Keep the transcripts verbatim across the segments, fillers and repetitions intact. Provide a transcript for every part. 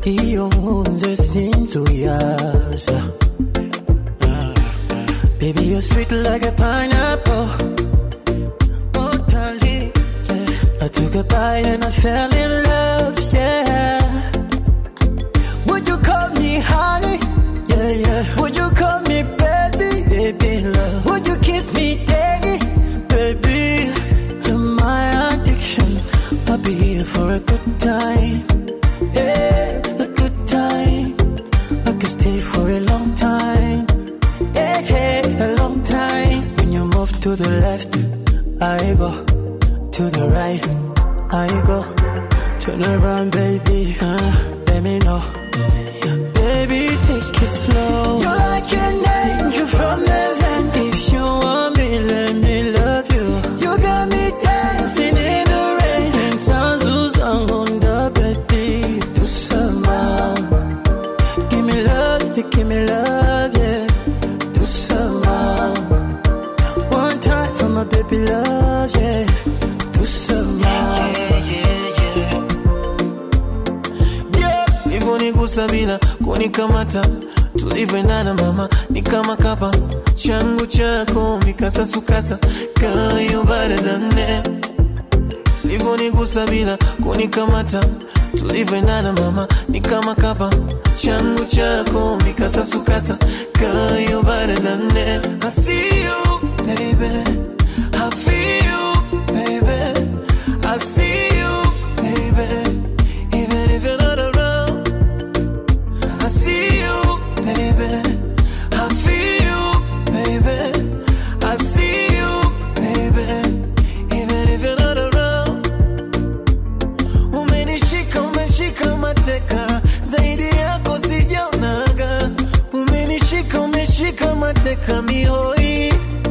iyongunze sinzuyaza. Baby, you're sweet like a pineapple. Oh, darling, yeah. I took a bite and I fell in love, yeah. Would you call me honey? Yeah, yeah. Would you call me baby? Baby, love. Would you kiss me daily? Baby, you're my addiction. I'll be here for a good time. Yeah, a good time. I could stay for a long time. Yeah, yeah, a long time. When you move to the left, I go. To the right, I go. Turn around, baby, uh, let me know. Baby, take it slow. You're like an angel from heaven. If you want me, let me love you. You got me dancing in the rain. And sounds who's on the baby. Do some more. Give me love, you give me love, yeah. Do some more. One time for my baby love, yeah. Do some more. Yeah, yeah, yeah, yeah. Hivyo nigusa bila kunikamata. Tulivyoendana mama ni kama kapa. Changu chako mikasa sukasa. Kayo baradane. Hivyo nigusa bila kunikamata. Tulivyoendana mama ni kama kapa. Changu chako mikasa sukasa. Kayo baradane. I see you, baby. I feel you, baby. I see you, baby. Even if you're not around. I see you, baby. I feel you, baby. I see you, baby. Even if you're not around. Umenishika, umeshika mateka. Zaidi yako sijaonaga. Umenishika, umeshika mateka mihoi.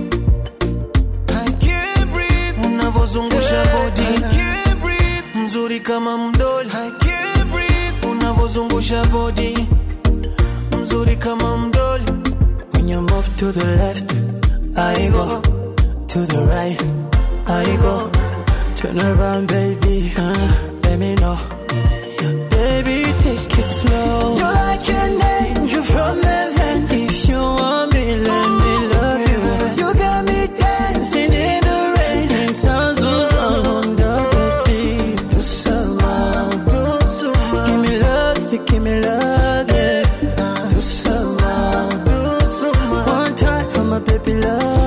I can't breathe. Unavozungusha body. I can't breathe. Mzuri kama mdoli. I can't breathe. Unavozungusha body. Mzuri kama mdoli. When you move to the left, I go. To the right, I go. Turn around, baby, uh, let me know. Baby, take it slow. You're like an angel from heaven. If you want me, let me love you. You got me dancing in the rain. And sounds who's on the baby. Do some more. Do some more. Give me love, you give me love, yeah. Do some more. Do some more. One time for my baby love.